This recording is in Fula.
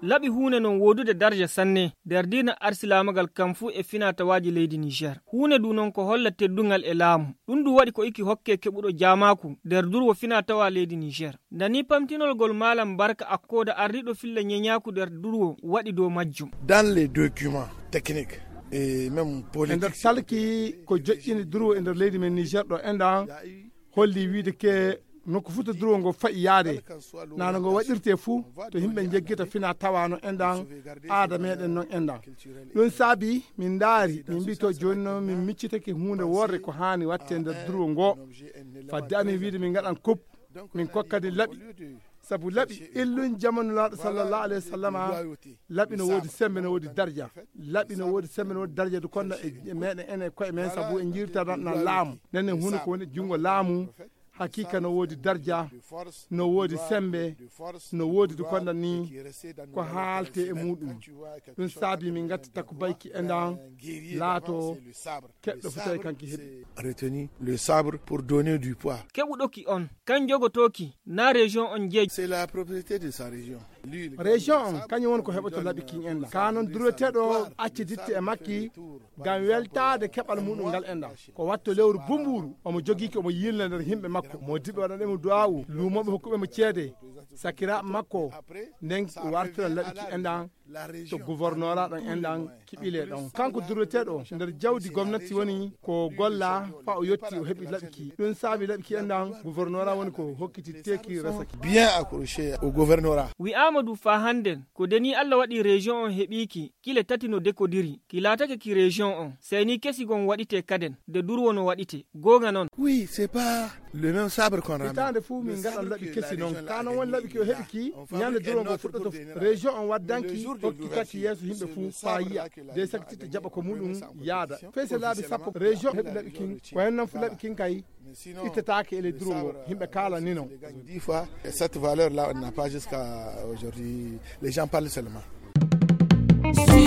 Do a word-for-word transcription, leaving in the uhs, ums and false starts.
labi hune non wodude darja sanne der dina arsilamagal kamfu e fina tawaji leydi Niger hune du non ko holla teddungal e laamu dum du wadi ko iki hokke kebudo jamaku der durwo fina tawa leydi Niger dani pamtinol gol malam barka akkoda arrido filla nyenyaku der durwo wadi do majjum dans les documents techniques et même politique ender salki ko joccini durwo ender leydi men Niger do enda holli wiide ke nokko futa durwo ngo fa'i yaade nana ngo waɗirte fuu to himɓe jeggita fina tawano endan aada meɗen noon endan ɗum saabi min daari min mbi to joni noon min miccitake hunde worre ko hani watte nder durwo ngo fadde amin wiide min gaɗan kop min kokkadi laaɓi sabu laaɓi illun jamanu laaɗo sallallahu alayhi wa sallama laaɓi no woodi sembe no woodi darja laaɓi no woodi sembe no woodi darja du konno e meɗen ene koye men sabu en jirtana laamu nenne hunde ko woni jungo laamu hakika no woodi darja no woodi sembe no woodi du konda ni ko haalte e muɗum ɗum saabi min gattata ko bayki endan laato keɓɗo fotawi kanki heɓi retenu le sabre pour donner du poids keɓuɗoki on kan jogotoki na région on jeeji c'est la propriété de sa région région on kañum woni ko heɓoto laaɓi kin enda ka noon duroteɗo acci ditte e makki ngam weltade keɓal muɗum ngal enda ko watto lewru bumburu omo jogiki omo yilna nder himɓe makko mo diɓe waɗanemo duwawu lumoɓe hokkuɓe mo ceede sakiraɓe makko nden wartira laaɓi ki endan to gouvernorat ɗon endan kiɓile ɗon kanko duroteɗo nder jawdi gomnati woni ko golla fa o yetti o heeɓi laaɓi ki ɗum saabi laaɓi ki endan gouvernorat woni ko hokkiti teki resaki bien accroché au gouvernorat wi amadou fa handen ko deni Allah waɗi région on heɓiki kile tati no dekodiri ki latake ki région on seni kesigon waɗite kaden de durwo no waɗite gonga non oui c'est pas le même sabre qu'on ramène itande fuu min gaɗan laaɓi kesi noon kanon woni laaɓi ki o heɓi ki ñande durwo ngo fuɗɗoto région on waddanki hokki kati yeeso yimɓe fuu fa yiya de saktitta jaɓa ko muɗum yaada feyse laabi sappo région heɓi laaɓi kin ko hen noon fu laaɓi kin kay ittetake ele durwo ngo yimɓe kala ni non dix fois cette valeur là on n'a pas jusqu'à aujourd'hui les gens parlent seulement